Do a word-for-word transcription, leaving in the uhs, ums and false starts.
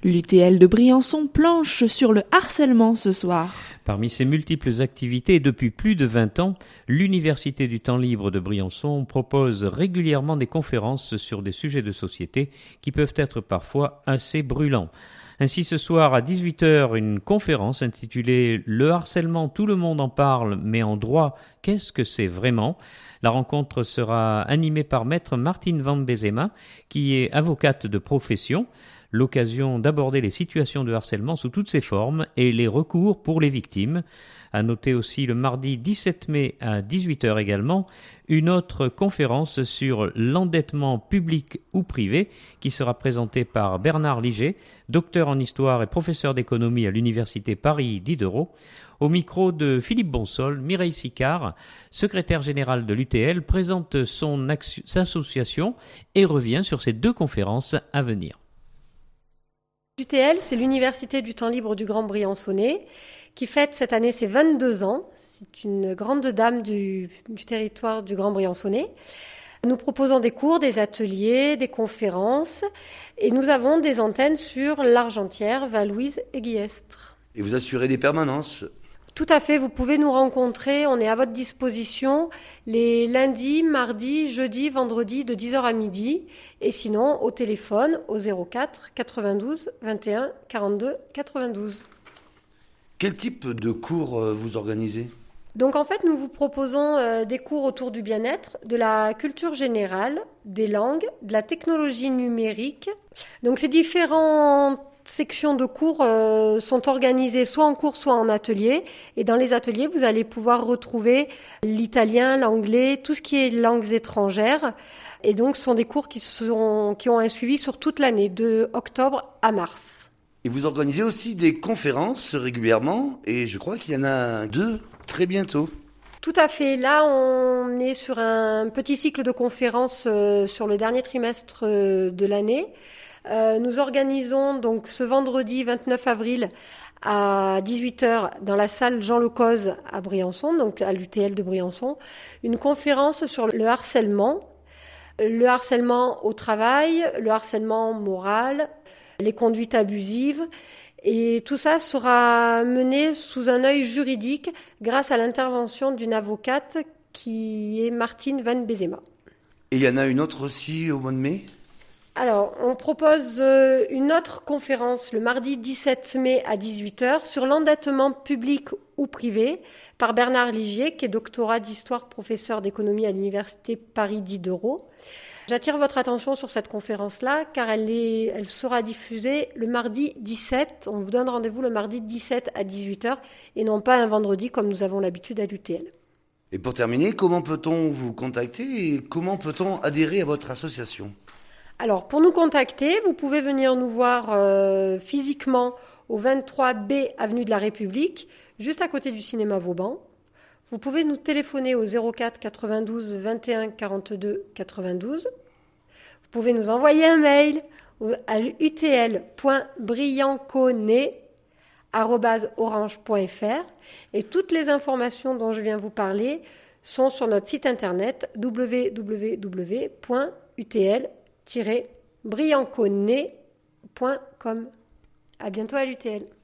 L'U T L de Briançon planche sur le harcèlement ce soir. Parmi ses multiples activités, et depuis plus de vingt ans, l'Université du temps libre de Briançon propose régulièrement des conférences sur des sujets de société qui peuvent être parfois assez brûlants. Ainsi, ce soir à dix-huit heures, une conférence intitulée « Le harcèlement, tout le monde en parle, mais en droit, qu'est-ce que c'est vraiment ?» La rencontre sera animée par maître Martine Van Bezema, qui est avocate de profession. L'occasion d'aborder les situations de harcèlement sous toutes ses formes et les recours pour les victimes. À noter aussi le mardi dix-sept mai à dix-huit heures également, une autre conférence sur l'endettement public ou privé qui sera présentée par Bernard Liget, docteur en histoire et professeur d'économie à l'Université Paris Diderot. Au micro de Philippe Bonsol, Mireille Sicard, secrétaire générale de l'U T L, présente son action, sa association et revient sur ces deux conférences à venir. L'U T L, c'est l'Université du temps libre du Grand Briançonnais, qui fête cette année ses vingt-deux ans. C'est une grande dame du, du territoire du Grand Briançonnais. Nous proposons des cours, des ateliers, des conférences, et nous avons des antennes sur l'Argentière, Val-Louise et Guillestre. Et vous assurez des permanences ? Tout à fait, vous pouvez nous rencontrer, on est à votre disposition les lundis, mardis, jeudis, vendredis de dix heures à midi et sinon au téléphone au zéro quatre quatre-vingt-douze vingt et un quarante-deux quatre-vingt-douze. Quel type de cours vous organisez ? Donc en fait, nous vous proposons euh, des cours autour du bien-être, de la culture générale, des langues, de la technologie numérique. Donc ces différents sections de cours euh, sont organisées soit en cours, soit en atelier. Et dans les ateliers, vous allez pouvoir retrouver l'italien, l'anglais, tout ce qui est langues étrangères. Et donc, ce sont des cours qui, sont, qui ont un suivi sur toute l'année, de octobre à mars. Et vous organisez aussi des conférences régulièrement, et je crois qu'il y en a deux très bientôt. Tout à fait. Là, on est sur un petit cycle de conférences euh, sur le dernier trimestre euh, de l'année. Euh, nous organisons donc ce vendredi vingt-neuf avril à dix-huit heures dans la salle Jean Lecoz à Briançon, donc à l'U T L de Briançon, une conférence sur le harcèlement, le harcèlement au travail, le harcèlement moral, les conduites abusives. Et tout ça sera mené sous un œil juridique grâce à l'intervention d'une avocate qui est Martine Van Bezema. Et il y en a une autre aussi au mois de mai ? Alors, on propose une autre conférence le mardi dix-sept mai à dix-huit heures sur l'endettement public ou privé par Bernard Ligier, qui est doctorat d'histoire, professeur d'économie à l'Université Paris Diderot. J'attire votre attention sur cette conférence-là, car elle, est, elle sera diffusée le mardi dix-sept. On vous donne rendez-vous le mardi dix-sept à dix-huit heures et non pas un vendredi comme nous avons l'habitude à l'U T L. Et pour terminer, comment peut-on vous contacter et comment peut-on adhérer à votre association ? Alors, pour nous contacter, vous pouvez venir nous voir euh, physiquement au vingt-trois B avenue de la République, juste à côté du cinéma Vauban. Vous pouvez nous téléphoner au zéro quatre quatre-vingt-douze vingt et un quarante-deux quatre-vingt-douze. Vous pouvez nous envoyer un mail à u t l point briançonnet arobase orange point f r et toutes les informations dont je viens vous parler sont sur notre site internet w w w point u t l tiret briançonnet point com. À bientôt à l'U T L.